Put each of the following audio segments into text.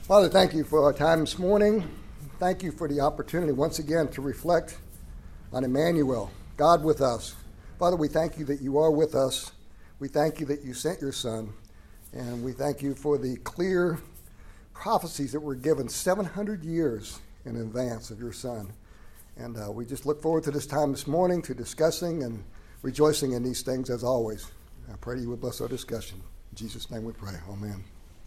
Father, thank you for our time this morning. Thank you for the opportunity once again to reflect on Emmanuel, God with us. Father, we thank you that you are with us. We thank you that you sent your Son. And we thank you for the clear prophecies that were given 700 years in advance of your Son. And we just look forward to this time this morning to discussing and rejoicing in these things as always. I pray you would bless our discussion. In Jesus' name we pray. Amen.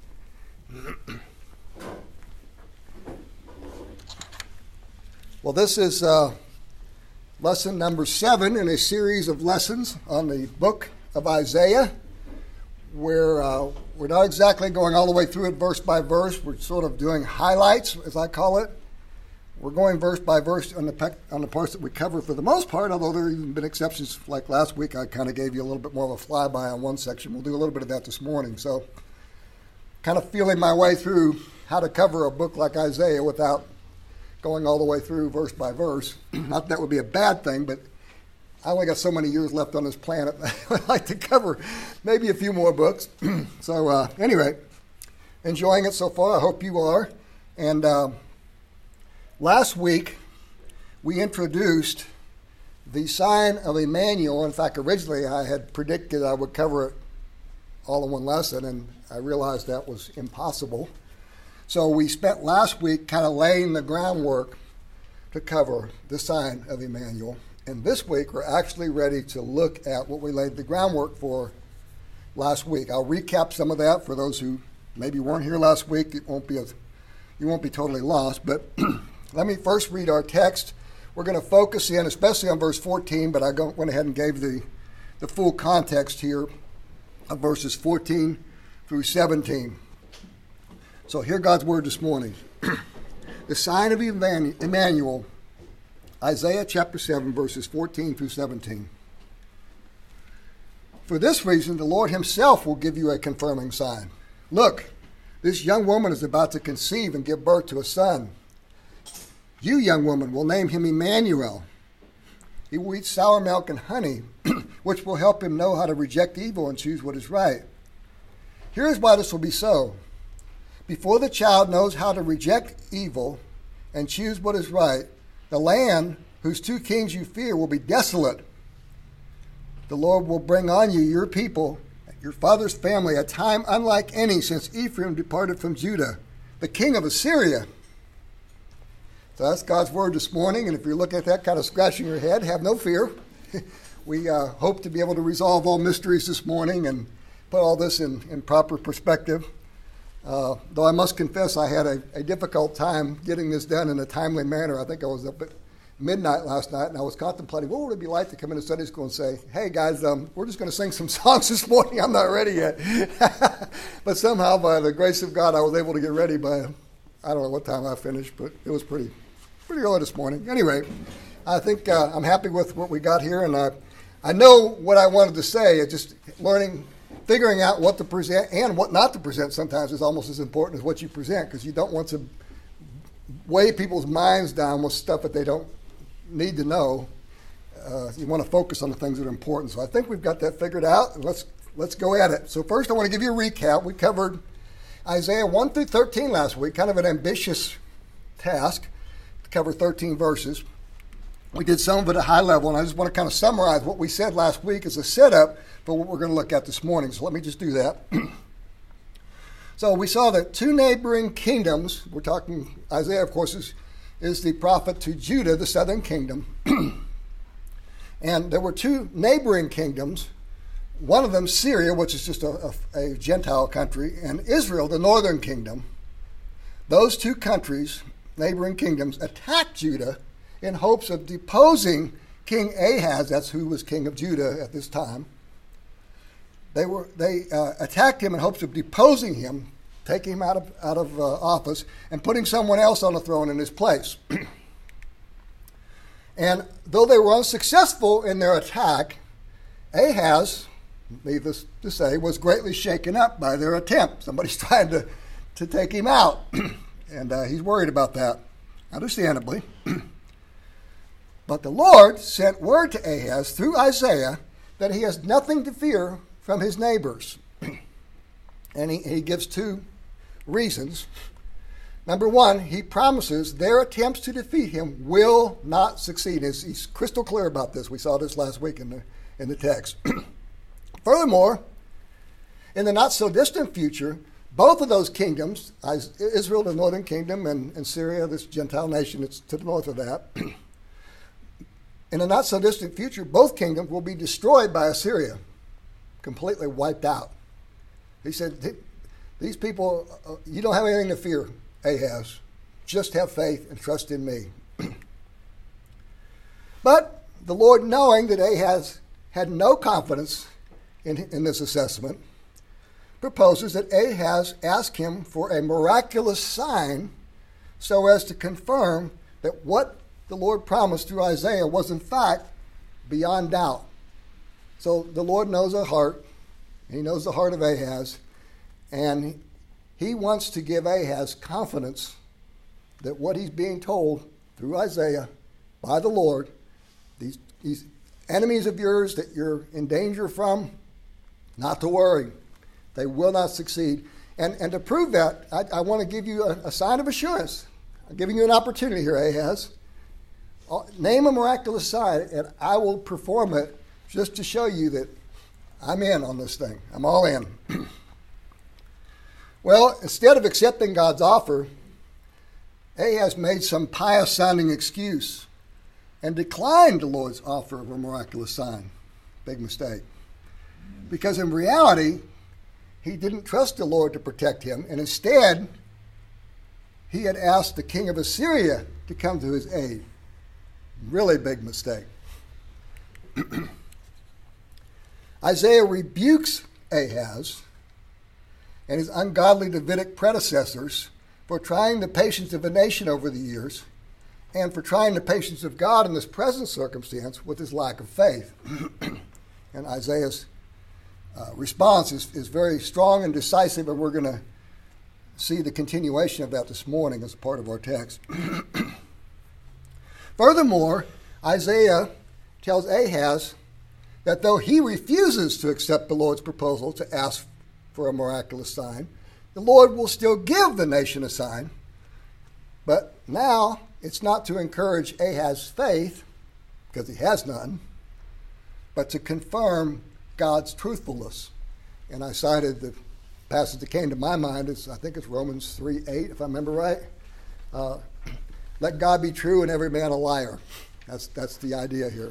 Well, this is lesson number 7 in a series of lessons on the book of Isaiah, where we're not exactly going all the way through it verse by verse. We're sort of doing highlights, as I call it. We're going verse by verse on the parts that we cover for the most part, although there have even been exceptions. Like last week, I kind of gave you a little bit more of a flyby on one section. We'll do a little bit of that this morning. So kind of feeling my way through how to cover a book like Isaiah without going all the way through verse by verse. Not that would be a bad thing, but I only got so many years left on this planet. I'd like to cover maybe a few more books. So anyway, enjoying it so far. I hope you are. And last week, we introduced the sign of Emmanuel. In fact, originally I had predicted I would cover it all in one lesson, and I realized that was impossible. So we spent last week kind of laying the groundwork to cover the sign of Emmanuel. And this week, we're actually ready to look at what we laid the groundwork for last week. I'll recap some of that for those who maybe weren't here last week. You won't be totally lost, but let me first read our text. We're going to focus in, especially on verse 14, but I went ahead and gave the full context here of verses 14 through 17. So hear God's word this morning. The sign of Emmanuel, Isaiah chapter 7, verses 14 through 17. For this reason, the Lord himself will give you a confirming sign. Look, this young woman is about to conceive and give birth to a son. You, young woman, will name him Emmanuel. He will eat sour milk and honey, which will help him know how to reject evil and choose what is right. Here is why this will be so. Before the child knows how to reject evil and choose what is right, the land whose 2 kings you fear will be desolate. The Lord will bring on you, your people, your father's family, a time unlike any since Ephraim departed from Judah, the king of Assyria. So that's God's word this morning, and if you're looking at that kind of scratching your head, have no fear. We hope to be able to resolve all mysteries this morning and put all this in proper perspective. Though I must confess I had a difficult time getting this done in a timely manner. I think I was up at midnight last night, and I was contemplating what would it be like to come into Sunday school and say, hey guys, we're just going to sing some songs this morning. I'm not ready yet. But somehow, by the grace of God, I was able to get ready by, I don't know what time I finished, but it was pretty early this morning. Anyway, I think I'm happy with what we got here, and I know what I wanted to say. It's just figuring out what to present and what not to present sometimes is almost as important as what you present, because you don't want to weigh people's minds down with stuff that they don't need to know. You want to focus on the things that are important. So I think we've got that figured out, and let's go at it. So first I want to give you a recap. We covered Isaiah 1 through 13 last week, kind of an ambitious task to cover 13 verses. We did some of it at a high level, and I just want to kind of summarize what we said last week as a setup for what we're going to look at this morning. So let me just do that. So we saw that 2 neighboring kingdoms, we're talking, Isaiah, of course, is the prophet to Judah, the southern kingdom. And there were 2 neighboring kingdoms, one of them Syria, which is just a Gentile country, and Israel, the northern kingdom. Those 2 countries, neighboring kingdoms, attacked Judah in hopes of deposing King Ahaz, that's who was king of Judah at this time. They attacked him in hopes of deposing him, taking him out of office, and putting someone else on the throne in his place. And though they were unsuccessful in their attack, Ahaz, needless to say, was greatly shaken up by their attempt. Somebody's trying to take him out, and he's worried about that, understandably. But the Lord sent word to Ahaz through Isaiah that he has nothing to fear from his neighbors. And he gives 2 reasons. Number one, he promises their attempts to defeat him will not succeed. He's crystal clear about this. We saw this last week in the text. Furthermore, in the not-so-distant future, both of those kingdoms, Israel, the northern kingdom, and Syria, this Gentile nation that's to the north of that, in the not-so-distant future, both kingdoms will be destroyed by Assyria, completely wiped out. He said, these people, you don't have anything to fear, Ahaz. Just have faith and trust in me. But the Lord, knowing that Ahaz had no confidence in this assessment, proposes that Ahaz ask him for a miraculous sign so as to confirm that what the Lord promised through Isaiah was in fact beyond doubt. So the Lord knows our heart. He knows the heart of Ahaz. And he wants to give Ahaz confidence that what he's being told through Isaiah by the Lord, these enemies of yours that you're in danger from, not to worry. They will not succeed. And to prove that, I want to give you a sign of assurance. I'm giving you an opportunity here, Ahaz. Name a miraculous sign, and I will perform it just to show you that I'm in on this thing. I'm all in. Well, instead of accepting God's offer, Ahaz made some pious-sounding excuse and declined the Lord's offer of a miraculous sign. Big mistake. Because in reality, he didn't trust the Lord to protect him, and instead, he had asked the king of Assyria to come to his aid. Really big mistake. Isaiah rebukes Ahaz and his ungodly Davidic predecessors for trying the patience of a nation over the years and for trying the patience of God in this present circumstance with his lack of faith. And Isaiah's response is very strong and decisive, and we're going to see the continuation of that this morning as a part of our text. Furthermore, Isaiah tells Ahaz that though he refuses to accept the Lord's proposal to ask for a miraculous sign, the Lord will still give the nation a sign. But now it's not to encourage Ahaz's faith, because he has none, but to confirm God's truthfulness. And I cited the passage that came to my mind. I think it's Romans 3:8, if I remember right. Let God be true and every man a liar. That's the idea here.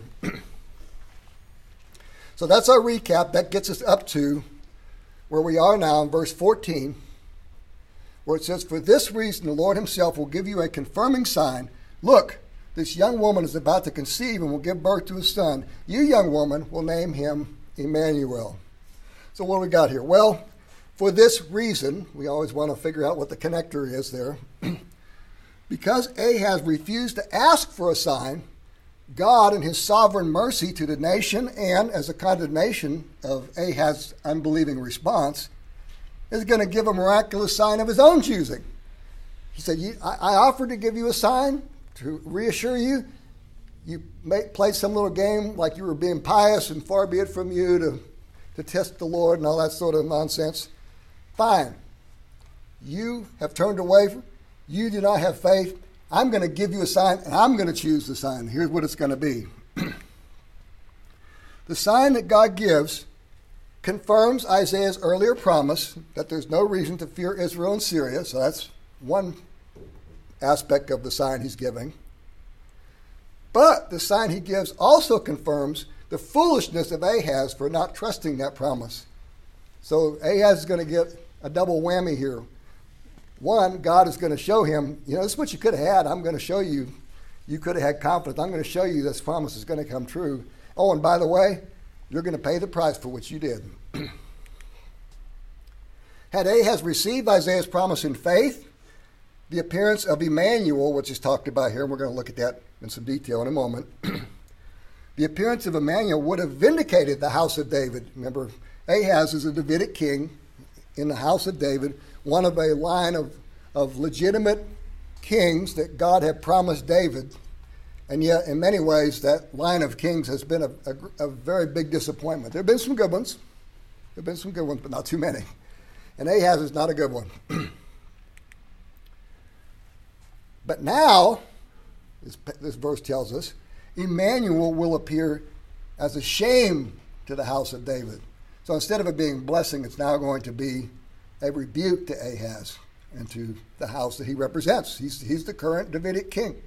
So that's our recap. That gets us up to where we are now in verse 14, where it says, "For this reason the Lord himself will give you a confirming sign. Look, this young woman is about to conceive and will give birth to a son. You, young woman, will name him Emmanuel." So what do we got here? Well, for this reason, we always want to figure out what the connector is there. Because Ahaz refused to ask for a sign, God, in his sovereign mercy to the nation and as a condemnation of Ahaz's unbelieving response, is going to give a miraculous sign of his own choosing. He said, I offered to give you a sign to reassure you. You played some little game like you were being pious and far be it from you to test the Lord and all that sort of nonsense. Fine. You have turned away. You do not have faith. I'm going to give you a sign, and I'm going to choose the sign. Here's what it's going to be. The sign that God gives confirms Isaiah's earlier promise that there's no reason to fear Israel and Syria. So that's one aspect of the sign he's giving. But the sign he gives also confirms the foolishness of Ahaz for not trusting that promise. So Ahaz is going to get a double whammy here. One, God is going to show him, this is what you could have had. I'm going to show you. You could have had confidence. I'm going to show you this promise is going to come true. Oh, and by the way, you're going to pay the price for what you did. Had Ahaz received Isaiah's promise in faith, the appearance of Emmanuel, which is talked about here, and we're going to look at that in some detail in a moment, the appearance of Emmanuel would have vindicated the house of David. Remember, Ahaz is a Davidic king in the house of David, one of a line of legitimate kings that God had promised David. And yet, in many ways, that line of kings has been a very big disappointment. There have been some good ones. But not too many. And Ahaz is not a good one. But now, this verse tells us, Emmanuel will appear as a shame to the house of David. So instead of it being blessing, it's now going to be a rebuke to Ahaz and to the house that he represents. He's the current Davidic king.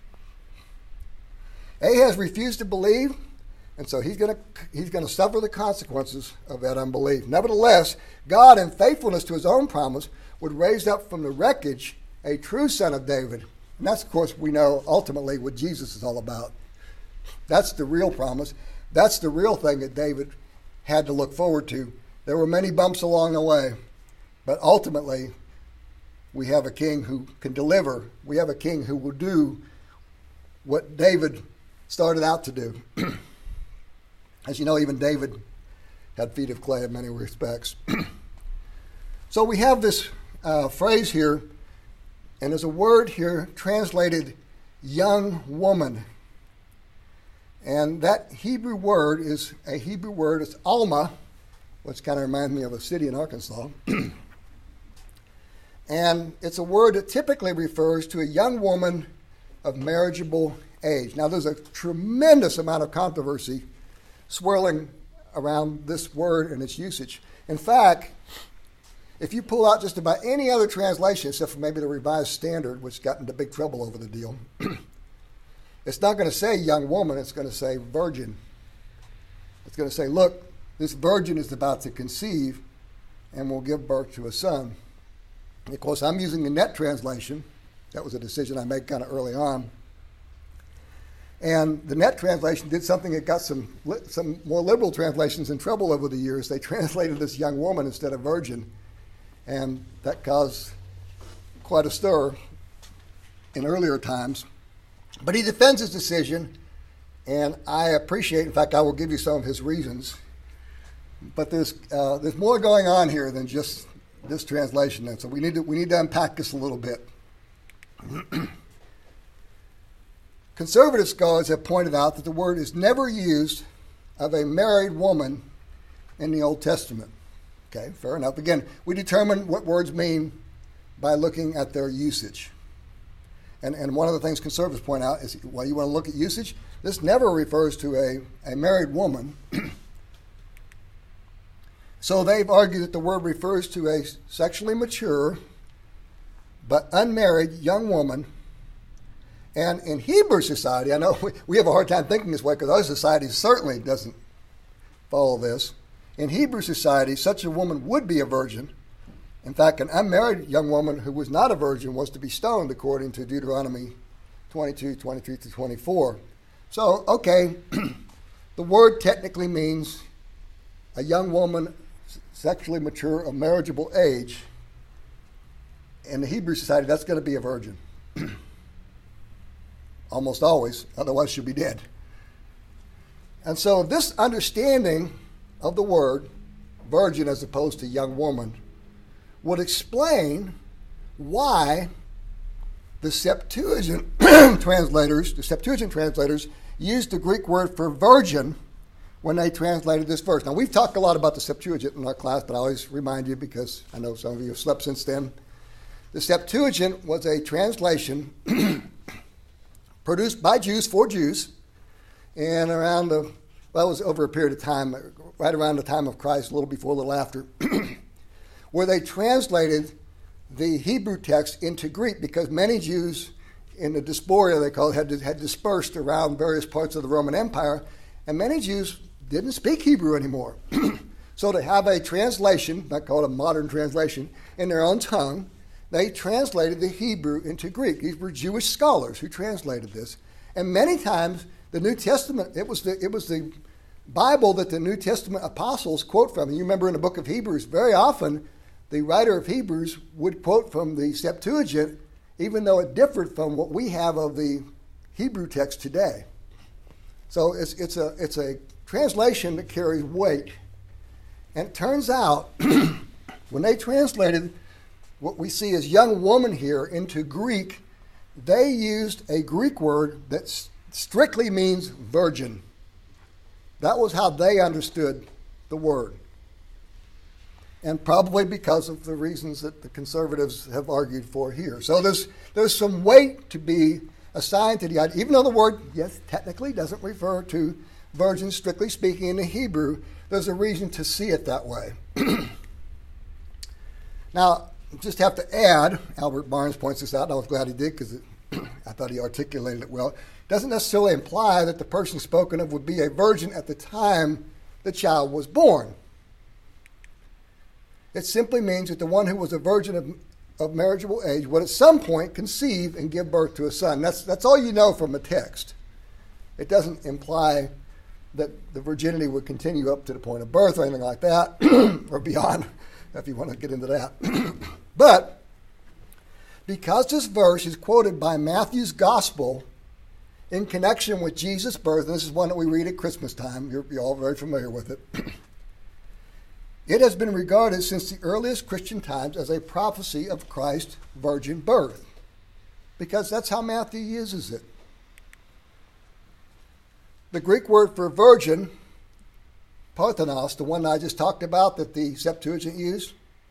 Ahaz refused to believe, and so he's going to suffer the consequences of that unbelief. Nevertheless, God, in faithfulness to his own promise, would raise up from the wreckage a true son of David. And that's, of course, we know ultimately what Jesus is all about. That's the real promise. That's the real thing that David had to look forward to. There were many bumps along the way, but ultimately we have a king who can deliver. We have a king who will do what David started out to do. As you know, even David had feet of clay in many respects. So we have this phrase here, and there's a word here translated young woman. And that Hebrew word is a Hebrew word. It's Alma, which kind of reminds me of a city in Arkansas. And it's a word that typically refers to a young woman of marriageable age. Now, there's a tremendous amount of controversy swirling around this word and its usage. In fact, if you pull out just about any other translation, except for maybe the Revised Standard, which got into big trouble over the deal, it's not going to say young woman, it's going to say virgin. It's going to say, look, this virgin is about to conceive and will give birth to a son. And of course, I'm using the Net translation. That was a decision I made kind of early on. And the Net translation did something that got some more liberal translations in trouble over the years. They translated this young woman instead of virgin. And that caused quite a stir in earlier times. But he defends his decision, and I appreciate, in fact, I will give you some of his reasons. But there's more going on here than just this translation, and so we need to unpack this a little bit. Conservative scholars have pointed out that the word is never used of a married woman in the Old Testament. Okay, fair enough. Again, we determine what words mean by looking at their usage. And one of the things conservatives point out is, well, you want to look at usage? This never refers to a married woman. So they've argued that the word refers to a sexually mature but unmarried young woman. And in Hebrew society, I know we have a hard time thinking this way because our society certainly doesn't follow this. In Hebrew society, such a woman would be a virgin. In fact, an unmarried young woman who was not a virgin was to be stoned, according to Deuteronomy 22:23-24. So, okay, the word technically means a young woman sexually mature of marriageable age. In the Hebrew society, that's going to be a virgin. Almost always, otherwise she'll be dead. And so this understanding of the word, virgin as opposed to young woman, would explain why the Septuagint translators used the Greek word for virgin when they translated this verse. Now, we've talked a lot about the Septuagint in our class, but I always remind you because I know some of you have slept since then. The Septuagint was a translation produced by Jews for Jews, and it was over a period of time, right around the time of Christ, a little before, a little after, where they translated the Hebrew text into Greek because many Jews in the diaspora, they call it, had dispersed around various parts of the Roman Empire, and many Jews didn't speak Hebrew anymore. So to have a translation, not called a modern translation, in their own tongue, they translated the Hebrew into Greek. These were Jewish scholars who translated this. And many times the New Testament, it was the Bible that the New Testament apostles quote from. And you remember in the book of Hebrews, very often the writer of Hebrews would quote from the Septuagint, even though it differed from what we have of the Hebrew text today. So it's a translation that carries weight. And it turns out, when they translated what we see as young woman here into Greek, they used a Greek word that strictly means virgin. That was how they understood the word. and probably because of the reasons that the conservatives have argued for here. So there's some weight to be assigned to the idea, even though the word, yes, technically doesn't refer to virgins, strictly speaking, in the Hebrew, there's a reason to see it that way. Now, just have to add, Albert Barnes points this out, and I was glad he did because I thought he articulated it well. It doesn't necessarily imply that the person spoken of would be a virgin at the time the child was born. It simply means that the one who was a virgin of marriageable age would at some point conceive and give birth to a son. That's all you know from a text. It doesn't imply that the virginity would continue up to the point of birth or anything like that, or beyond, if you want to get into that. But because this verse is quoted by Matthew's gospel in connection with Jesus' birth, and this is one that we read at Christmas time, you're all very familiar with it, it has been regarded since the earliest Christian times as a prophecy of Christ's virgin birth, because that's how Matthew uses it. The Greek word for virgin, parthenos, the one I just talked about that the Septuagint used,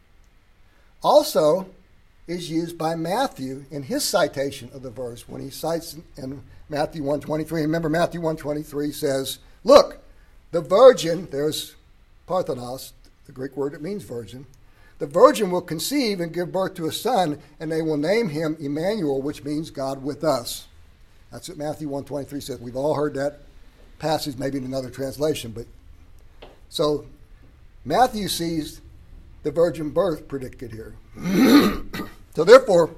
also is used by Matthew in his citation of the verse when he cites in Matthew 1:23. Remember, Matthew 1:23 says, look, the virgin, there's parthenos, the Greek word that means virgin, the virgin will conceive and give birth to a son, and they will name him Emmanuel, which means God with us. That's what Matthew 1:23 says. We've all heard that passage, maybe in another translation, but so Matthew sees the virgin birth predicted here. So therefore,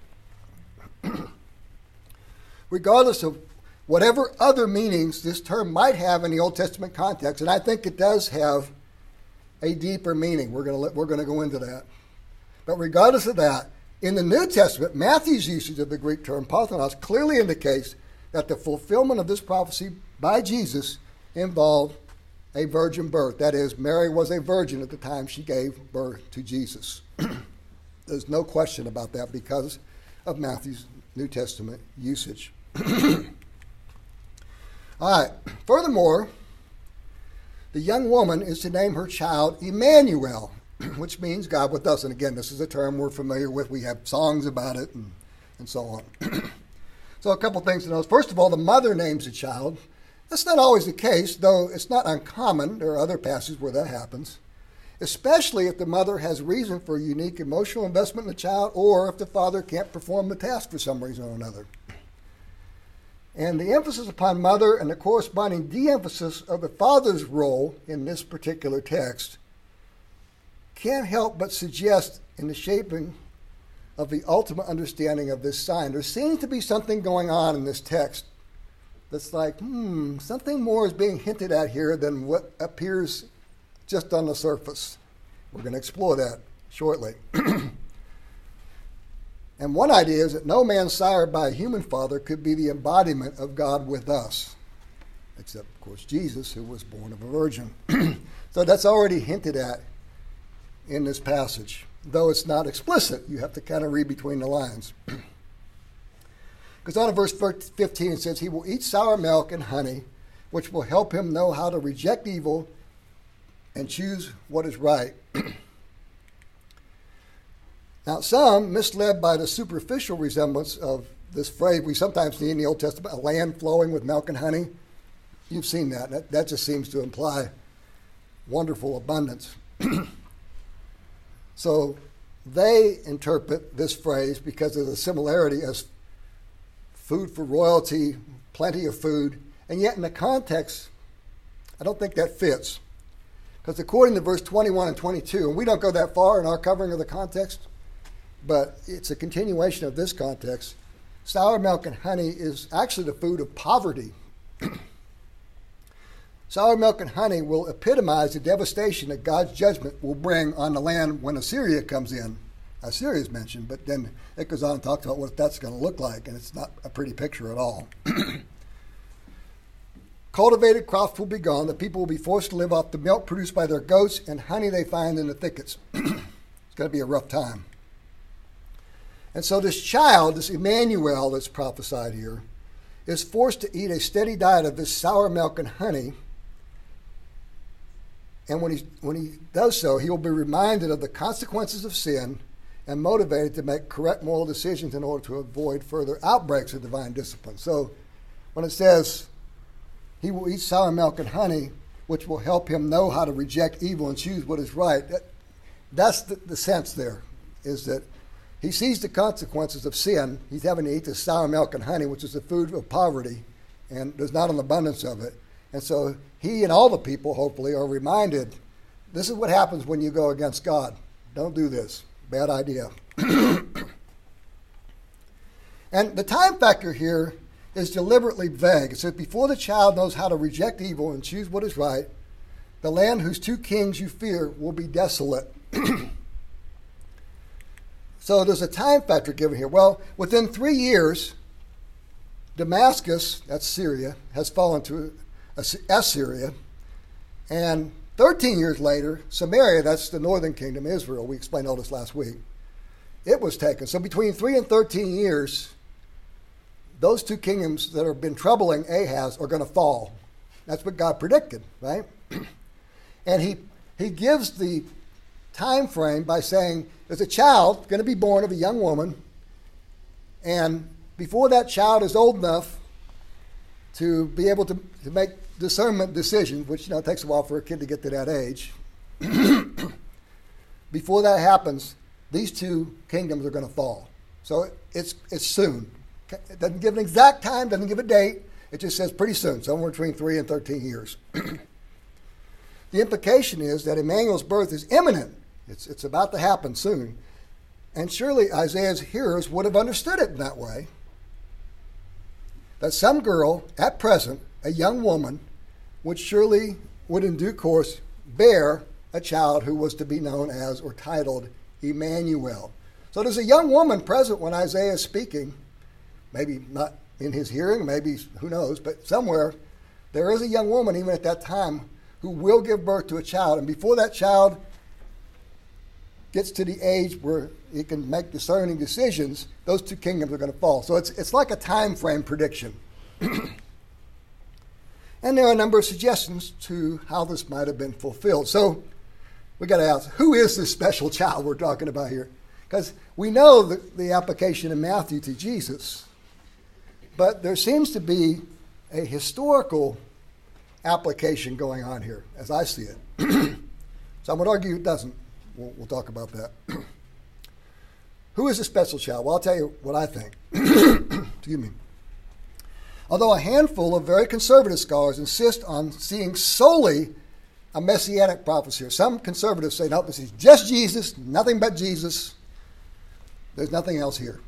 regardless of whatever other meanings this term might have in the Old Testament context, and I think it does have a deeper meaning. We're going to go into that. But regardless of that, in the New Testament, Matthew's usage of the Greek term parthenos clearly indicates that the fulfillment of this prophecy by Jesus involved a virgin birth. That is, Mary was a virgin at the time she gave birth to Jesus. There's no question about that because of Matthew's New Testament usage. All right. Furthermore, the young woman is to name her child Emmanuel, which means God with us. And again, this is a term we're familiar with. We have songs about it and so on. So a couple things to notice. First of all, the mother names the child. That's not always the case, though it's not uncommon. There are other passages where that happens, especially if the mother has reason for unique emotional investment in the child or if the father can't perform the task for some reason or another. And the emphasis upon mother and the corresponding de-emphasis of the father's role in this particular text can't help but suggest in the shaping of the ultimate understanding of this sign, there seems to be something going on in this text that's like, something more is being hinted at here than what appears just on the surface. We're going to explore that shortly. And one idea is that no man sired by a human father could be the embodiment of God with us, except, of course, Jesus, who was born of a virgin. So that's already hinted at in this passage, though it's not explicit. You have to kind of read between the lines. Because on in verse 15 it says, he will eat sour milk and honey, which will help him know how to reject evil and choose what is right. Now, some, misled by the superficial resemblance of this phrase we sometimes see in the Old Testament, a land flowing with milk and honey. You've seen that. That just seems to imply wonderful abundance. So they interpret this phrase because of the similarity as food for royalty, plenty of food, and yet in the context, I don't think that fits. Because according to verse 21 and 22, and we don't go that far in our covering of the context, but it's a continuation of this context, sour milk and honey is actually the food of poverty. Sour milk and honey will epitomize the devastation that God's judgment will bring on the land when Assyria comes in. Assyria is mentioned, but then it goes on and talks about what that's going to look like, and it's not a pretty picture at all. Cultivated crops will be gone. The people will be forced to live off the milk produced by their goats and honey they find in the thickets. It's going to be a rough time. And so this child, this Emmanuel that's prophesied here, is forced to eat a steady diet of this sour milk and honey And when he does so, he will be reminded of the consequences of sin and motivated to make correct moral decisions in order to avoid further outbreaks of divine discipline. So when it says he will eat sour milk and honey, which will help him know how to reject evil and choose what is right, that's the sense there, is that he sees the consequences of sin. He's having to eat the sour milk and honey, which is the food of poverty, and there's not an abundance of it. And so he and all the people, hopefully, are reminded, this is what happens when you go against God. Don't do this. Bad idea. And the time factor here is deliberately vague. It says, before the child knows how to reject evil and choose what is right, the land whose two kings you fear will be desolate. So there's a time factor given here. Well, within 3 years, Damascus, that's Syria, has fallen to Assyria. And 13 years later, Samaria, that's the northern kingdom, Israel, we explained all this last week, it was taken. So between 3 and 13 years, those two kingdoms that have been troubling Ahaz are going to fall. That's what God predicted, right? And he gives the time frame by saying there's a child going to be born of a young woman, and before that child is old enough to be able to make discernment decisions, which it takes a while for a kid to get to that age, before that happens, these two kingdoms are going to fall. So it's soon. It doesn't give an exact time, doesn't give a date. It just says pretty soon, somewhere between 3 and 13 years. The implication is that Emmanuel's birth is imminent. It's about to happen soon. And surely Isaiah's hearers would have understood it in that way. That some girl, at present, a young woman, would in due course bear a child who was to be known as or titled Emmanuel. So there's a young woman present when Isaiah is speaking. Maybe not in his hearing, maybe, who knows, but somewhere there is a young woman even at that time who will give birth to a child. And before that child gets to the age where he can make discerning decisions, those two kingdoms are going to fall. So it's like a time frame prediction. And there are a number of suggestions to how this might have been fulfilled. So we got to ask, who is this special child we're talking about here? Because we know the application in Matthew to Jesus, but there seems to be a historical application going on here, as I see it. So I'm going to argue it doesn't. We'll talk about that. Who is the special child? Well, I'll tell you what I think. Excuse me. Although a handful of very conservative scholars insist on seeing solely a messianic prophecy here. Some conservatives say, no, this is just Jesus, nothing but Jesus. There's nothing else here.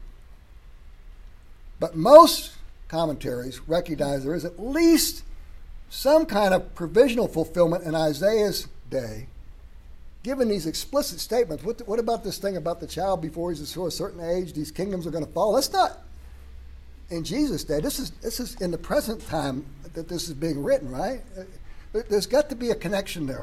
But most commentaries recognize there is at least some kind of provisional fulfillment in Isaiah's day. Given these explicit statements, what about this thing about the child before he's a certain age, these kingdoms are going to fall? That's not in Jesus' day. This is in the present time that this is being written, right? There's got to be a connection there.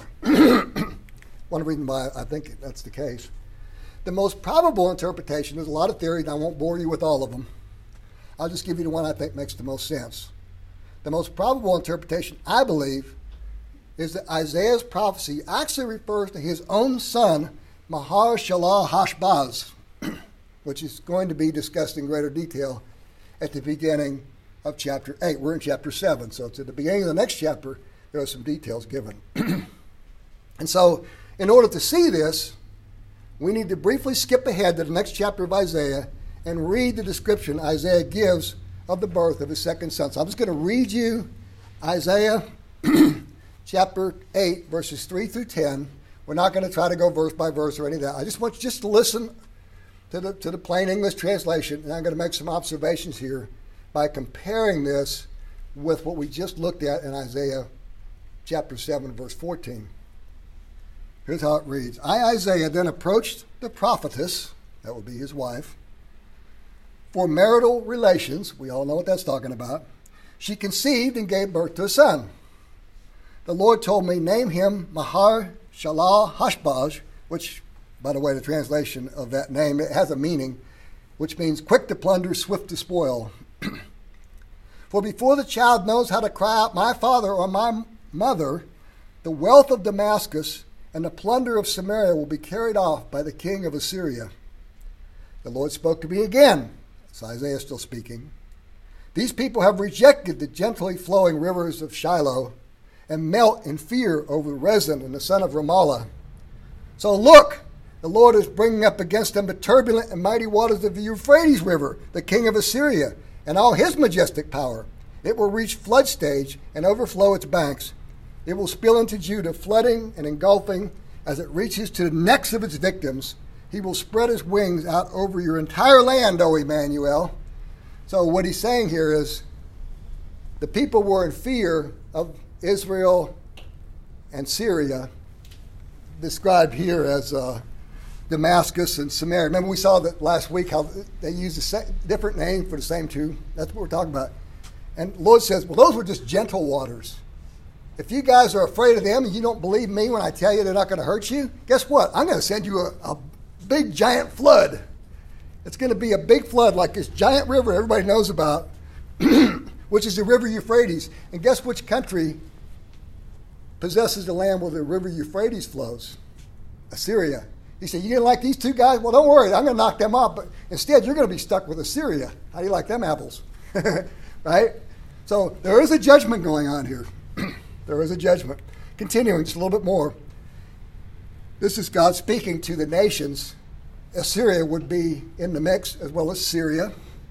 One reason why I think that's the case. The most probable interpretation, there's a lot of theories, and I won't bore you with all of them. I'll just give you the one I think makes the most sense. The most probable interpretation, I believe, is that Isaiah's prophecy actually refers to his own son, Mahar-shalal-hash-baz, which is going to be discussed in greater detail at the beginning of chapter 8. We're in chapter 7, so it's at the beginning of the next chapter, there are some details given. And so, in order to see this, we need to briefly skip ahead to the next chapter of Isaiah and read the description Isaiah gives of the birth of his second son. So I'm just going to read you Isaiah chapter 8, verses 3 through 10. We're not going to try to go verse by verse or any of that. I just want you just to listen to the plain English translation, and I'm going to make some observations here by comparing this with what we just looked at in Isaiah chapter 7, verse 14. Here's how it reads. I, Isaiah, then approached the prophetess, that would be his wife, for marital relations. We all know what that's talking about. She conceived and gave birth to a son. The Lord told me, name him Mahar-shalal-hash-baz, which, by the way, the translation of that name, it has a meaning, which means quick to plunder, swift to spoil. For before the child knows how to cry out, my father or my mother, The wealth of Damascus and the plunder of Samaria will be carried off by the king of Assyria. The Lord spoke to me again. It's Isaiah still speaking. These people have rejected the gently flowing rivers of Shiloh and melt in fear over Rezin and the son of Ramallah. So look, the Lord is bringing up against them the turbulent and mighty waters of the Euphrates River, the king of Assyria, and all his majestic power. It will reach flood stage and overflow its banks. It will spill into Judah, flooding and engulfing as it reaches to the necks of its victims. He will spread his wings out over your entire land, O Emmanuel. So what he's saying here is the people were in fear of Israel and Syria, described here as Damascus and Samaria. Remember we saw that last week, how they used a different name for the same two. That's what we're talking about. And the Lord says, well, those were just gentle waters. If you guys are afraid of them and you don't believe me when I tell you they're not going to hurt you, guess what? I'm going to send you a big, giant flood. It's going to be a big flood like this giant river everybody knows about, which is the river Euphrates. And guess which country possesses the land where the river Euphrates flows? Assyria. He said, you didn't like these two guys? Well, don't worry. I'm going to knock them off. But instead, you're going to be stuck with Assyria. How do you like them apples? Right? So there is a judgment going on here. There is a judgment. Continuing just a little bit more. This is God speaking to the nations. Assyria would be in the mix as well as Syria.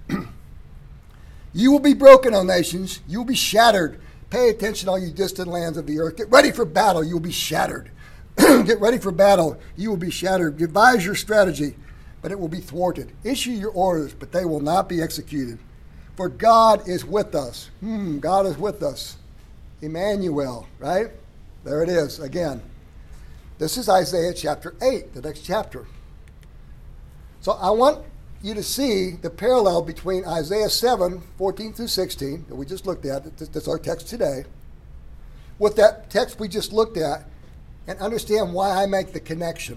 You will be broken, O nations. You will be shattered. Pay attention, all you distant lands of the earth. Get ready for battle. You will be shattered. Get ready for battle. You will be shattered. Devise your strategy, but it will be thwarted. Issue your orders, but they will not be executed. For God is with us. God is with us. Emmanuel, right? There it is again. This is Isaiah chapter 8, the next chapter. So I want you to see the parallel between Isaiah 7, 14 through 16, that we just looked at, that's our text today, with that text we just looked at, and understand why I make the connection.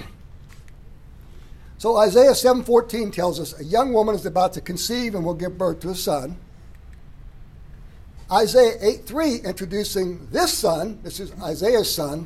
So Isaiah 7:14 tells us a young woman is about to conceive and will give birth to a son. Isaiah 8:3, introducing this son, this is Isaiah's son,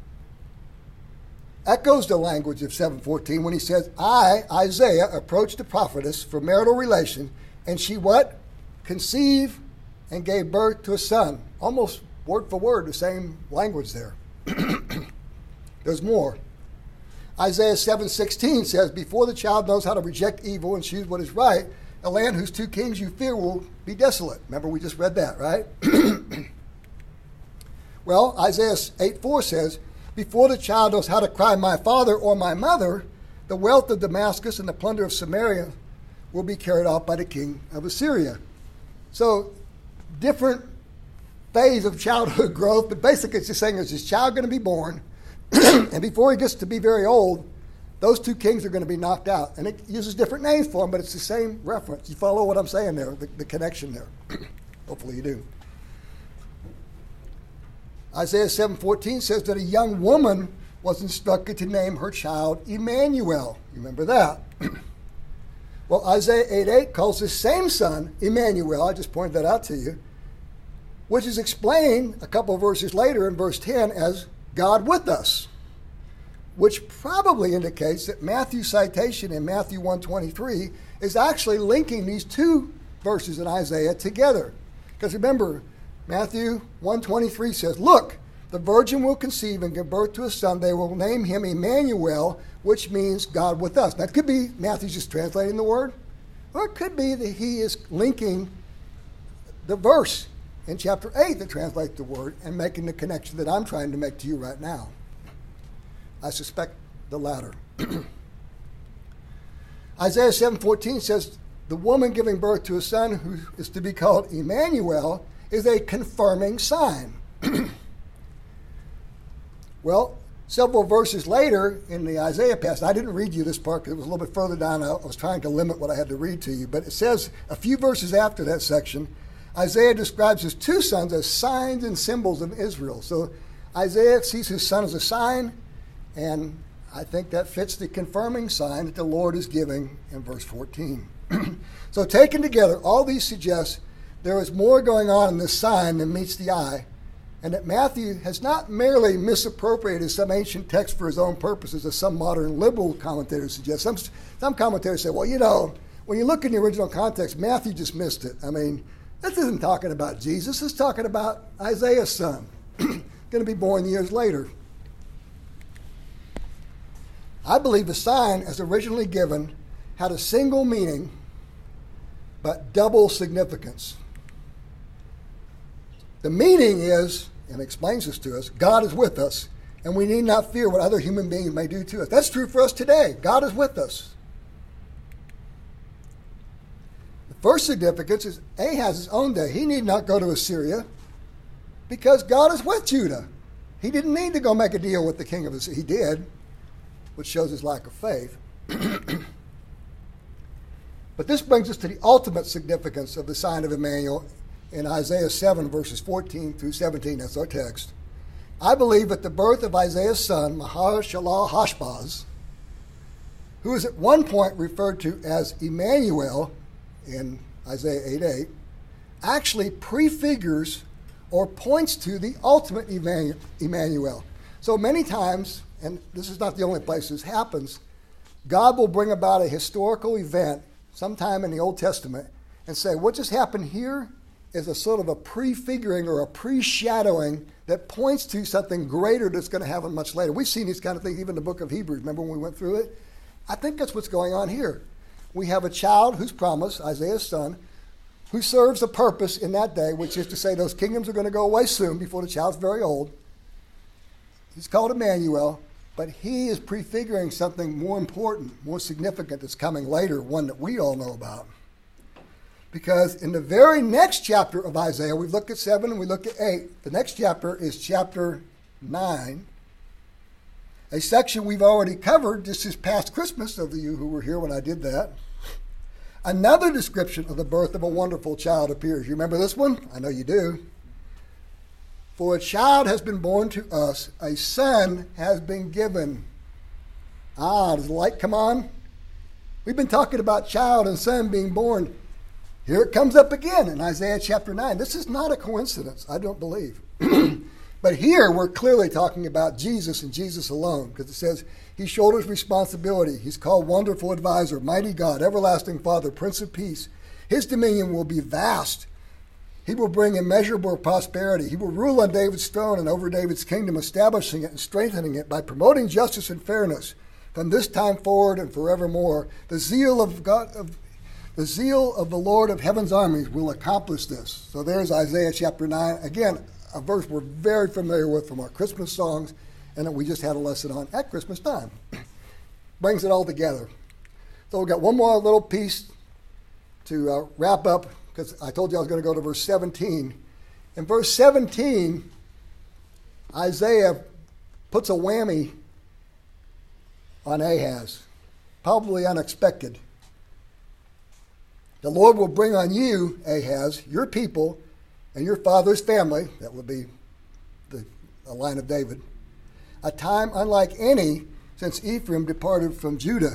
echoes the language of 7:14 when he says, I, Isaiah, approached the prophetess for marital relation, and she what? Conceived and gave birth to a son. Almost word for word, the same language there. There's more. Isaiah 7:16 says, before the child knows how to reject evil and choose what is right, a land whose two kings you fear will be desolate. Remember, we just read that, right? Well, Isaiah 8:4 says, before the child knows how to cry, my father or my mother, the wealth of Damascus and the plunder of Samaria will be carried off by the king of Assyria. So, different phase of childhood growth, but basically it's just saying there's this child going to be born, and before he gets to be very old, those two kings are going to be knocked out. And it uses different names for them, but it's the same reference. You follow what I'm saying there, the connection there. Hopefully you do. Isaiah 7:14 says that a young woman was instructed to name her child Emmanuel. You remember that? Well, Isaiah 8:8 calls this same son Emmanuel. I just pointed that out to you, which is explained a couple of verses later in verse 10 as God with us, which probably indicates that Matthew's citation in Matthew 1:23 is actually linking these two verses in Isaiah together. Because remember, Matthew 1:23 says, look, the virgin will conceive and give birth to a son. They will name him Emmanuel, which means God with us. Now, it could be Matthew's just translating the word, or it could be that he is linking the verse in chapter 8 that translates the word and making the connection that I'm trying to make to you right now. I suspect the latter. Isaiah 7:14 says, the woman giving birth to a son who is to be called Emmanuel is a confirming sign. Well, several verses later in the Isaiah passage, I didn't read you this part because it was a little bit further down. I was trying to limit what I had to read to you. But it says a few verses after that section, Isaiah describes his two sons as signs and symbols of Israel. So Isaiah sees his son as a sign, and I think that fits the confirming sign that the Lord is giving in verse 14. So taken together, all these suggest there is more going on in this sign than meets the eye, and that Matthew has not merely misappropriated some ancient text for his own purposes, as some modern liberal commentators suggest. Some commentators say, well, you know, when you look in the original context, Matthew just missed it. I mean, this isn't talking about Jesus. It's talking about Isaiah's son, going to be born years later. I believe the sign, as originally given, had a single meaning, but double significance. The meaning is, and explains this to us, God is with us, and we need not fear what other human beings may do to us. That's true for us today. God is with us. The first significance is Ahaz's own day. He need not go to Assyria because God is with Judah. He didn't need to go make a deal with the king of Assyria. He did, which shows his lack of faith. But this brings us to the ultimate significance of the sign of Emmanuel in Isaiah 7, verses 14 through 17. That's our text. I believe that the birth of Isaiah's son, Maher-shalal-hash-baz, who is at one point referred to as Emmanuel in Isaiah 8:8, actually prefigures or points to the ultimate Emmanuel. So many times, and this is not the only place this happens, God will bring about a historical event sometime in the Old Testament and say, what just happened here is a sort of a prefiguring or a pre-shadowing that points to something greater that's going to happen much later. We've seen these kind of things even in the book of Hebrews. Remember when we went through it? I think that's what's going on here. We have a child who's promised, Isaiah's son, who serves a purpose in that day, which is to say those kingdoms are going to go away soon before the child's very old. He's called Emmanuel, but he is prefiguring something more important, more significant that's coming later, one that we all know about. Because in the very next chapter of Isaiah, we've looked at 7 and we looked at 8. The next chapter is chapter 9, a section we've already covered just this past Christmas, those of you who were here when I did that. Another description of the birth of a wonderful child appears. You remember this one? I know you do. For a child has been born to us, a son has been given. Does the light come on? We've been talking about child and son being born. Here it comes up again in Isaiah chapter 9. This is not a coincidence, I don't believe. But here we're clearly talking about Jesus and Jesus alone, because it says he shoulders responsibility. He's called Wonderful Advisor, Mighty God, Everlasting Father, Prince of Peace. His dominion will be vast. He will bring immeasurable prosperity. He will rule on David's throne and over David's kingdom, establishing it and strengthening it by promoting justice and fairness from this time forward and forevermore. The zeal of the Lord of heaven's armies will accomplish this. So there's Isaiah chapter 9. Again, a verse we're very familiar with from our Christmas songs and that we just had a lesson on at Christmas time. Brings it all together. So we've got one more little piece to wrap up, because I told you I was going to go to verse 17. In verse 17, Isaiah puts a whammy on Ahaz, probably unexpected. The Lord will bring on you, Ahaz, your people, and your father's family, that would be the line of David, a time unlike any since Ephraim departed from Judah.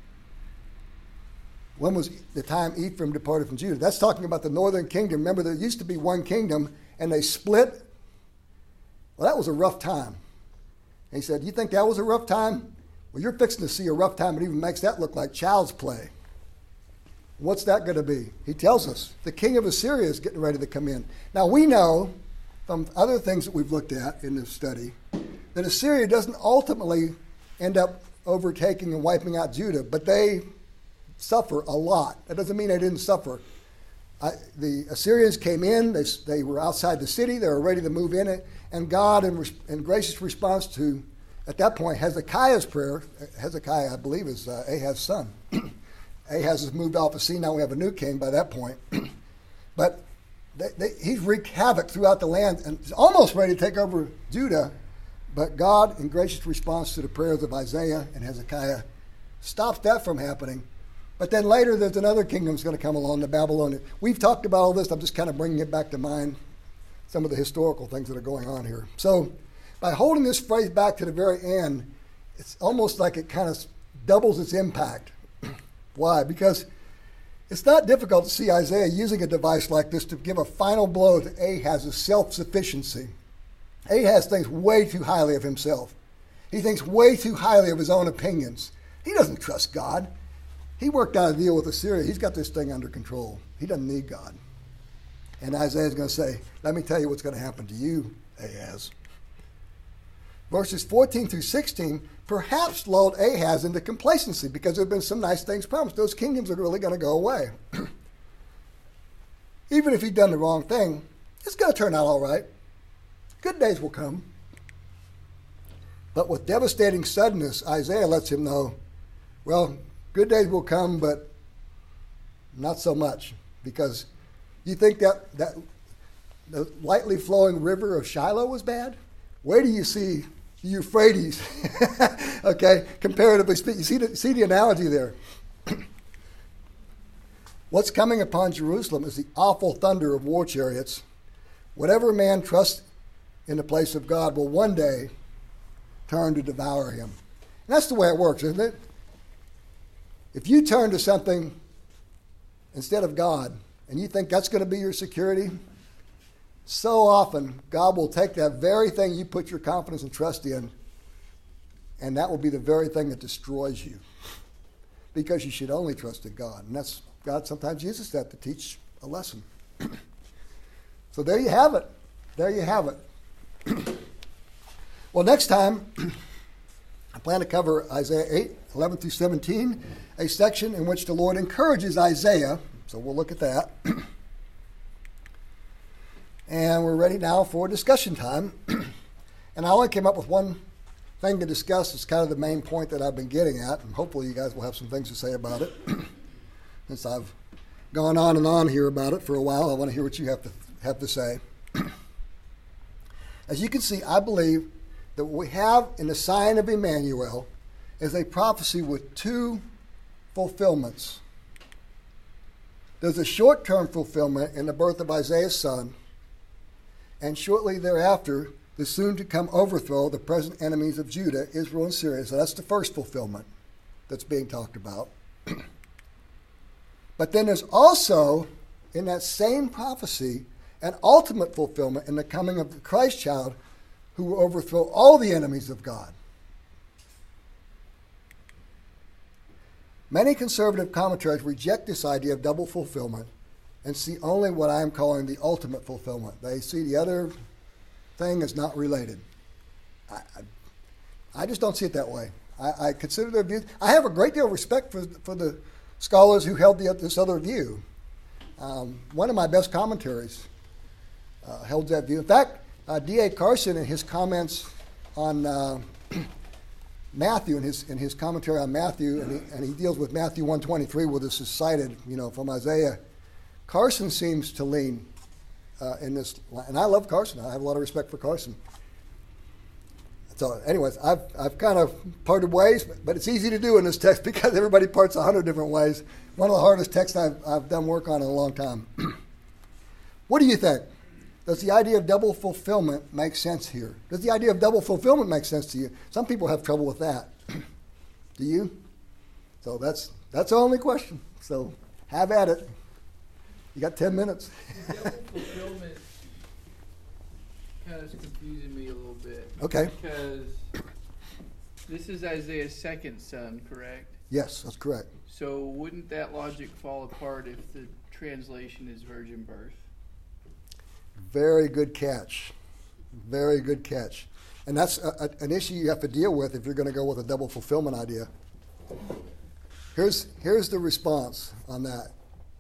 When was the time Ephraim departed from Judah? That's talking about the northern kingdom. Remember, there used to be one kingdom, and they split. Well, that was a rough time. And he said, you think that was a rough time? Well, you're fixing to see a rough time. It even makes that look like child's play. What's that going to be? He tells us the king of Assyria is getting ready to come in. Now, we know from other things that we've looked at in this study that Assyria doesn't ultimately end up overtaking and wiping out Judah, but they suffer a lot. That doesn't mean they didn't suffer. The Assyrians came in. They were outside the city. They were ready to move in it. And God, in gracious response to, at that point, Hezekiah's prayer, Hezekiah, I believe, is Ahaz's son. Ahaz has moved off the scene. Now we have a new king by that point. But he's wreaked havoc throughout the land and is almost ready to take over Judah. But God, in gracious response to the prayers of Isaiah and Hezekiah, stops that from happening. But then later there's another kingdom that's going to come along, the Babylonian. We've talked about all this. I'm just kind of bringing it back to mind, some of the historical things that are going on here. So by holding this phrase back to the very end, it's almost like it kind of doubles its impact. Why? Because it's not difficult to see Isaiah using a device like this to give a final blow to Ahaz's self-sufficiency. Ahaz thinks way too highly of himself. He thinks way too highly of his own opinions. He doesn't trust God. He worked out a deal with Assyria. He's got this thing under control. He doesn't need God. And Isaiah's going to say, let me tell you what's going to happen to you, Ahaz. Verses 14 through 16 perhaps lulled Ahaz into complacency because there have been some nice things promised. Those kingdoms are really going to go away. Even if he'd done the wrong thing, it's going to turn out all right. Good days will come. But with devastating suddenness, Isaiah lets him know, well, good days will come, but not so much. Because you think that the lightly flowing river of Shiloh was bad? Where do you see the Euphrates? Okay, comparatively speaking. You see the analogy there. What's coming upon Jerusalem is the awful thunder of war chariots. Whatever man trusts in the place of God will one day turn to devour him. And that's the way it works, isn't it? If you turn to something instead of God, and you think that's going to be your security, so often God will take that very thing you put your confidence and trust in, and that will be the very thing that destroys you. Because you should only trust in God. And that's God sometimes uses that to teach a lesson. So there you have it. There you have it. Well, next time, I plan to cover Isaiah 8, 11 through 17, a section in which the Lord encourages Isaiah. So we'll look at that. And we're ready now for discussion time. And I only came up with one thing to discuss. It's kind of the main point that I've been getting at. And hopefully you guys will have some things to say about it. Since I've gone on and on here about it for a while, I want to hear what you have to say. As you can see, I believe that what we have in the sign of Emmanuel is a prophecy with two fulfillments. There's a short-term fulfillment in the birth of Isaiah's son, and shortly thereafter, the soon-to-come overthrow of the present enemies of Judah, Israel, and Syria. So that's the first fulfillment that's being talked about. But then there's also, in that same prophecy, an ultimate fulfillment in the coming of the Christ child who will overthrow all the enemies of God. Many conservative commentators reject this idea of double fulfillment and see only what I am calling the ultimate fulfillment. They see the other thing as not related. I just don't see it that way. I consider their view. I have a great deal of respect for the scholars who held this other view. One of my best commentaries held that view. In fact, D.A. Carson, in his comments on Matthew, in his commentary on Matthew, and he deals with Matthew 1:23, where this is cited, from Isaiah. Carson seems to lean in this, and I love Carson. I have a lot of respect for Carson. So, anyways, I've kind of parted ways, but it's easy to do in this text because everybody parts 100 different ways. One of the hardest texts I've done work on in a long time. What do you think? Does the idea of double fulfillment make sense here? Does the idea of double fulfillment make sense to you? Some people have trouble with that. Do you? So that's the only question. So have at it. You got 10 minutes. Double fulfillment kind of confusing me a little bit. Okay. Because this is Isaiah's second son, correct? Yes, that's correct. So wouldn't that logic fall apart if the translation is virgin birth? Very good catch. Very good catch. And that's an issue you have to deal with if you're going to go with a double fulfillment idea. Here's the response on that.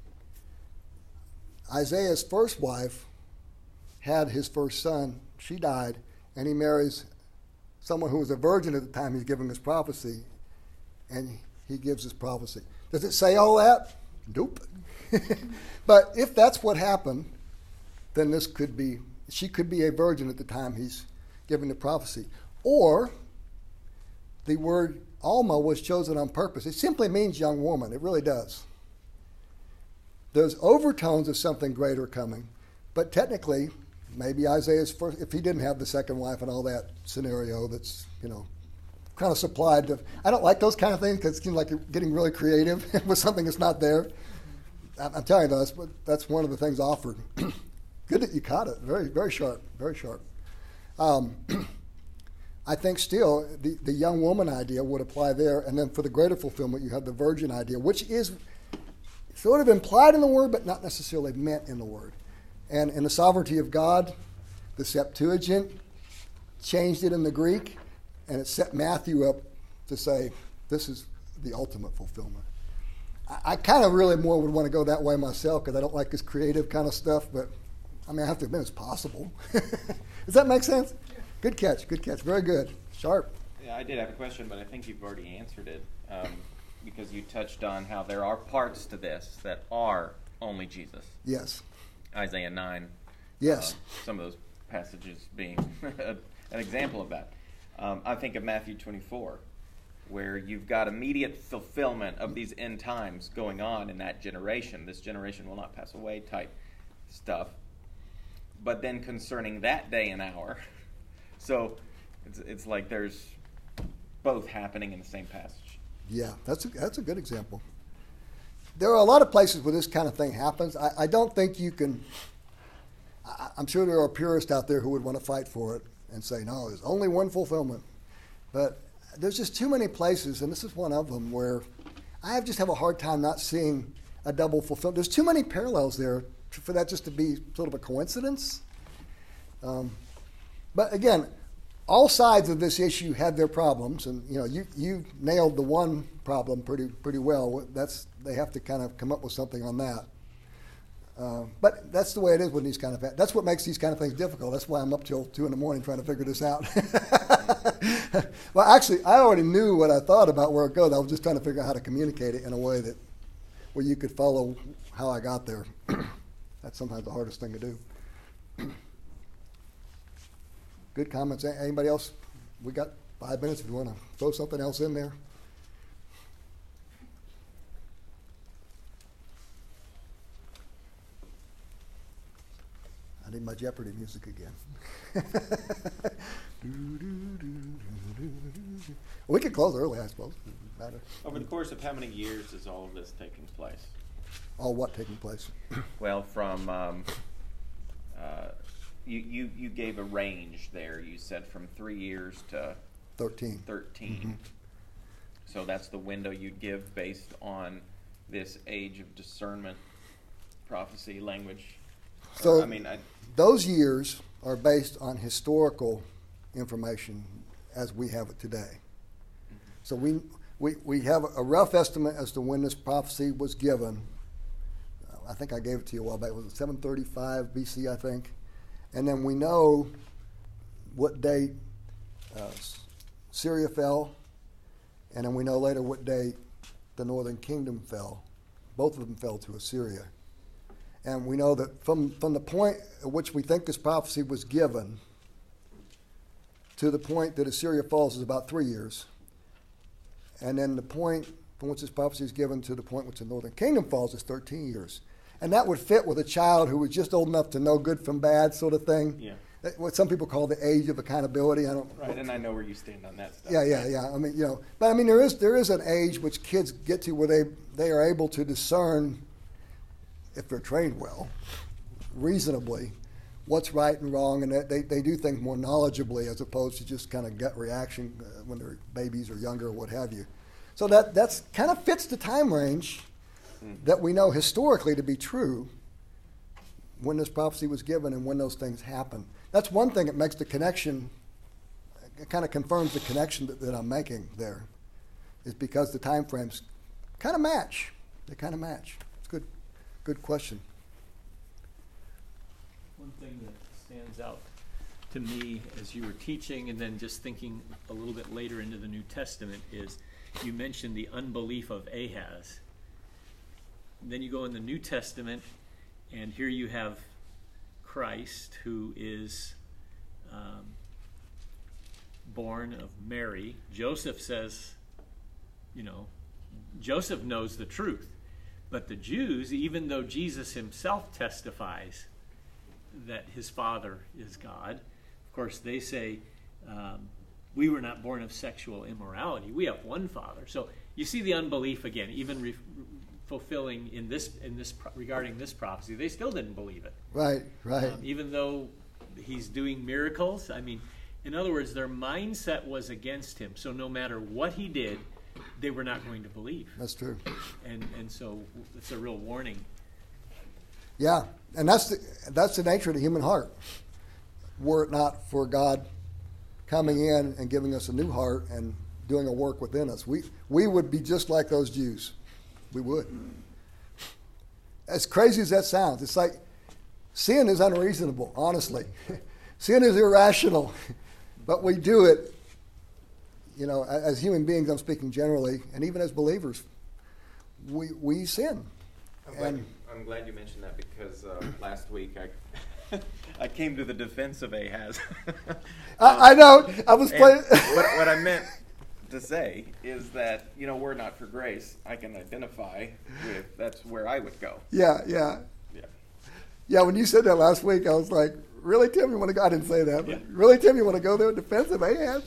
Isaiah's first wife had his first son. She died, and he marries someone who was a virgin at the time he's giving this prophecy, and he gives this prophecy. Does it say all that? Nope. But if that's what happened, then she could be a virgin at the time he's giving the prophecy. Or the word Alma was chosen on purpose. It simply means young woman. It really does. There's overtones of something greater coming. But technically, maybe Isaiah's first, if he didn't have the second wife and all that scenario that's, kind of supplied to. I don't like those kind of things because it seems like you're getting really creative with something that's not there. I'm telling you, that's one of the things offered. Good that you caught it. Very, very sharp. Very sharp. I think still the young woman idea would apply there, and then for the greater fulfillment, you have the virgin idea, which is sort of implied in the word, but not necessarily meant in the word. And in the sovereignty of God, the Septuagint changed it in the Greek, and it set Matthew up to say, this is the ultimate fulfillment. I kind of really more would want to go that way myself because I don't like this creative kind of stuff, but I mean, I have to admit it's possible. Does that make sense? Good catch, good catch. Very good. Sharp. Yeah, I did have a question, but I think you've already answered it because you touched on how there are parts to this that are only Jesus. Yes. Isaiah 9. Yes. Some of those passages being an example of that. I think of Matthew 24, where you've got immediate fulfillment of these end times going on in that generation. This generation will not pass away type stuff. But then concerning that day and hour, so it's like there's both happening in the same passage. Yeah, that's a good example. There are a lot of places where this kind of thing happens. I don't think you can. I'm sure there are purists out there who would want to fight for it and say, no, there's only one fulfillment. But there's just too many places, and this is one of them, where I just have a hard time not seeing a double fulfillment. There's too many parallels there for that just to be sort of a coincidence. But again, all sides of this issue had their problems, and you nailed the one problem pretty well. They have to kind of come up with something on that. But that's the way it is with these kind of. That's what makes these kind of things difficult. That's why I'm up till 2 a.m. trying to figure this out. Well, actually, I already knew what I thought about where it goes. I was just trying to figure out how to communicate it in a way where you could follow how I got there. That's sometimes the hardest thing to do. Good comments. Anybody else? We got 5 minutes if you want to throw something else in there. I need my Jeopardy music again. We could close early, I suppose. Doesn't matter. Over the course of how many years is all of this taking place? All what taking place? Well, from you gave a range there. You said from 3 years to 13. 13. Mm-hmm. So that's the window you'd give based on this age of discernment, prophecy, language. So those years are based on historical information as we have it today. So we have a rough estimate as to when this prophecy was given. I think I gave it to you a while back. It was 735 BC, I think. And then we know what date Syria fell, and then we know later what date the northern kingdom fell. Both of them fell to Assyria. And we know that from the point at which we think this prophecy was given to the point that Assyria falls is about 3 years. And then the point from which this prophecy is given to the point which the northern kingdom falls is 13 years. And that would fit with a child who was just old enough to know good from bad sort of thing. Yeah. What some people call the age of accountability. Right, and I know where you stand on that stuff. Yeah. I mean, but I mean, there is an age which kids get to where they are able to discern, if they're trained well, reasonably, what's right and wrong, and they do things more knowledgeably as opposed to just kind of gut reaction when they're babies or younger or what have you. So that's kind of fits the time range that we know historically to be true when this prophecy was given and when those things happen. That's one thing that makes the connection, it kind of confirms the connection that I'm making there, is because the time frames kind of match. They kind of match. It's good question. One thing that stands out to me as you were teaching and then just thinking a little bit later into the New Testament is you mentioned the unbelief of Ahaz. Then you go in the New Testament, and here you have Christ, who is born of Mary. Joseph says, Joseph knows the truth. But the Jews, even though Jesus himself testifies that his father is God, of course they say, we were not born of sexual immorality. We have one Father. So you see the unbelief again, even fulfilling in this regarding this prophecy. They still didn't believe it. Right. Even though he's doing miracles. I mean, in other words, their mindset was against him. So no matter what he did, they were not going to believe. That's true. And so it's a real warning. Yeah, and that's the nature of the human heart. Were it not for God coming in and giving us a new heart and doing a work within us, we would be just like those Jews. We would. As crazy as that sounds, it's like sin is unreasonable, honestly. Sin is irrational, but we do it, you know, as human beings, I'm speaking generally, and even as believers, we sin. I'm glad you mentioned that because last week I came to the defense of Ahaz. I know. I was playing. what I meant to say is that, you know, were it not for grace, I can identify with that's where I would go. Yeah. Yeah, when you said that last week, I was like, really, Tim, you want to go? I didn't say that, but really, Tim, you want to go there in defense of Ahaz?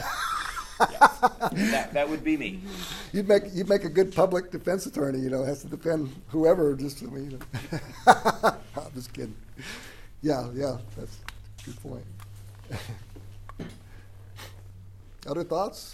That would be me. You'd make a good public defense attorney, you know, has to defend whoever. Just, I mean, you know. I'm just kidding. Yeah, that's a good point. Other thoughts?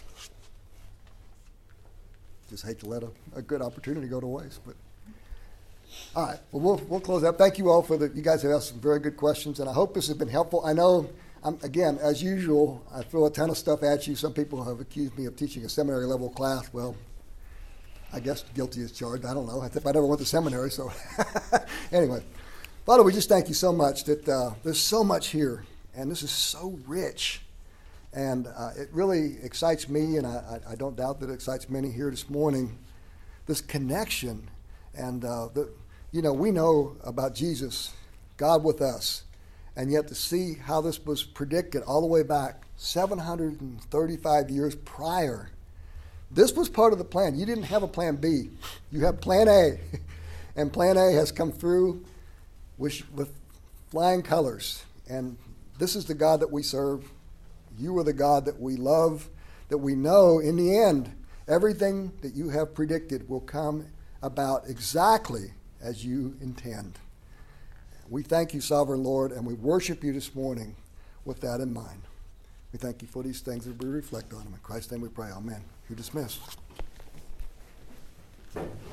Just hate to let a good opportunity go to waste, but all right. Well, we'll close up. Thank you all you guys have asked some very good questions, and I hope this has been helpful. I know, again, as usual, I throw a ton of stuff at you. Some people have accused me of teaching a seminary level class. Well, I guess guilty as charged. I don't know. I never went to seminary, so anyway. Father, we just thank you so much that there's so much here, and this is so rich. And it really excites me, and I don't doubt that it excites many here this morning, this connection. And, you know, we know about Jesus, God with us, and yet to see how this was predicted all the way back 735 years prior. This was part of the plan. You didn't have a plan B. You have plan A. And plan A has come through with flying colors. And this is the God that we serve. You are the God that we love, that we know in the end, everything that you have predicted will come about exactly as you intend. We thank you, Sovereign Lord, and we worship you this morning with that in mind. We thank you for these things that we reflect on them. In Christ's name we pray. Amen. You're dismissed.